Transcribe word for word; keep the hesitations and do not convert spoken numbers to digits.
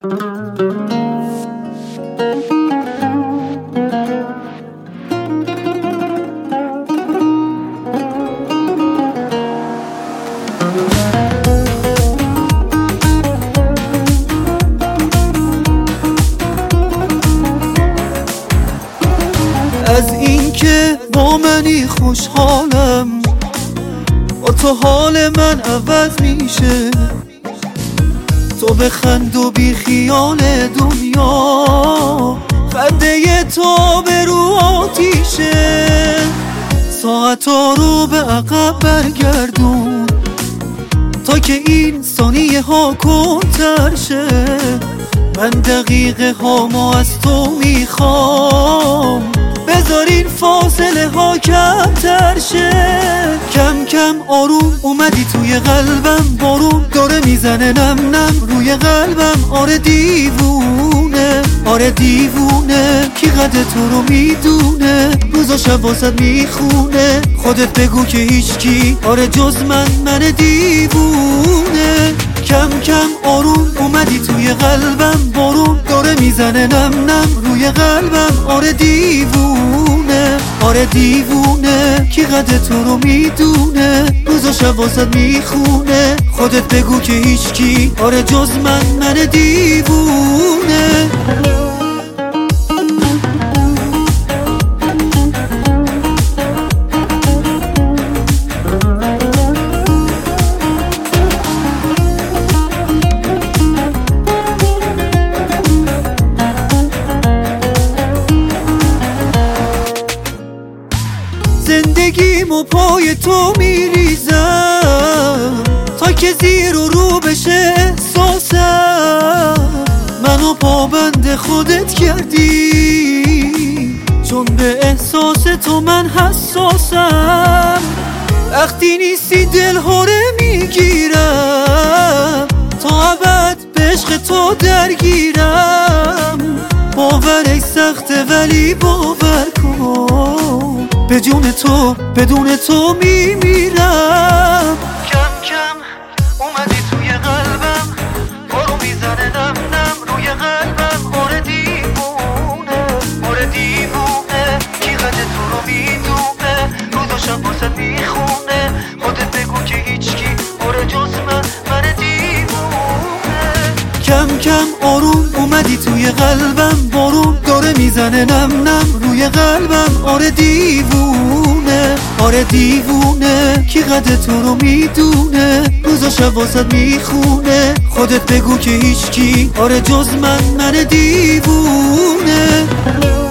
از این که با منی خوشحالم، با تو حال من عوض میشه. تو بخند و بی خیال دنیا، خنده تو به رو آتیشه. ساعتا رو به عقب برگردون تا که این ثانیه ها کنتر شه. من دقیقه هامو از تو میخوام، بذار این فاصله ها کمتر شه. کم کم آروم اومدی توی قلبم، بارون داره میزنه نم نم روی قلبم. آره دیوونه، آره دیوونه، کی قد تو رو میدونه، روزا شب واسد میخونه. خودت بگو که هیچکی آره جز من، من دیوونه. کم کم آروم اومدی توی قلبم، بارون داره میزنه نم نم روی قلبم. آره دیوونه، آره دیوونه، کی قد تو رو میدونه، روزا شب واسد میخونه. خودت بگو که هیچکی آره جز من، من دیوونه. زندگیمو پای تو میریزم تا که زیر و رو بشه احساسم. منو پابند خودت کردی، چون به احساس تو من حساسم. وقتی نیستی دل هره میگیرم، تا ابد به عشق تو درگیرم. باورش سخته ولی باور کن، به جون تو بدون تو میمیرم. کم کم اومدی توی قلبم، بارو میزنه نم نم روی قلبم. آره دیوونه، آره دیوونه، کی قد تو رو میدونه، روزا شب واسد میخونه. خودت بگو که هیچکی آره جز من، من دیوونه. کم کم آروم اومدی توی قلبم، بارون داره میزنه نم نم روی قلبم. آره دیوونه، آره دیوونه، کی قد تو رو میدونه، روزا شب واسد میخونه. خودت بگو که هیچکی آره جز من، من دیوونه.